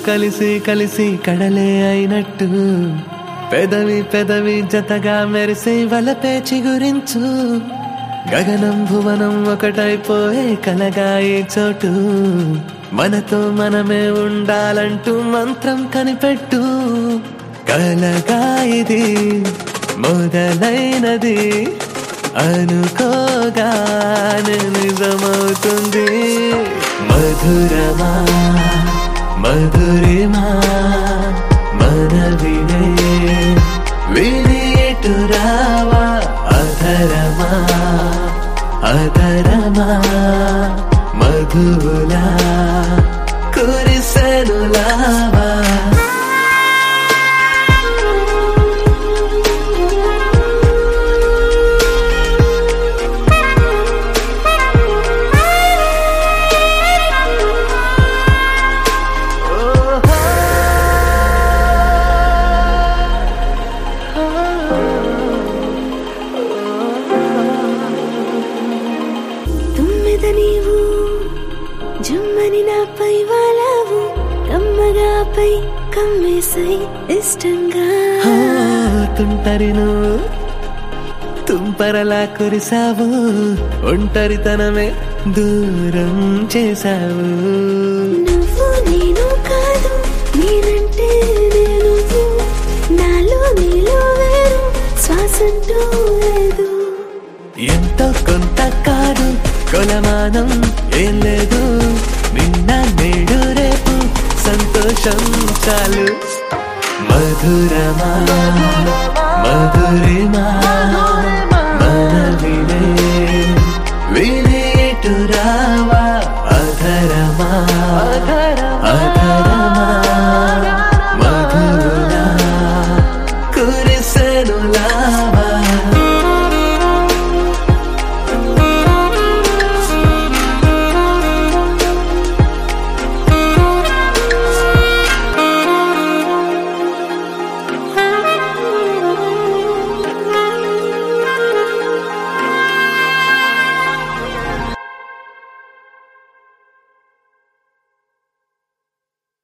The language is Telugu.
కలిసి కలిసి కడలే అయినట్టు పెదవి పెదవి జతగా మెరిసే వలపే చిగురించు గగనం భువనం ఒకటైపోయే కలగా ఈ చోటు మనతో మనమే ఉండాలంటూ మంత్రం కనిపెట్టు కలగా ఇది మొదలైనది అనుకోగానే నిజమవుతుంది మధురమా మధురిమా మనవినే వినేటురావా అధరమా అధరమా మధులా కురిసెనులావా నీవు జుమ్మని నాపై వాలావు కమ్మగాపై కమ్మేసై ఇష్టంగా తుంటరిను తుంపరలా కురిసావు ఒంటరితనమే దూరం చేసావు నువ్వు నేను కాదు నేనంటే నేను నాలో నీలో వేరు శ్వాసంటూ లేదు ఎంతో కొంత కాదు కొలమానం ఏం లేదు నిన్న నేడు రేపు సంతోషం చాలు మధురమా మధురిమా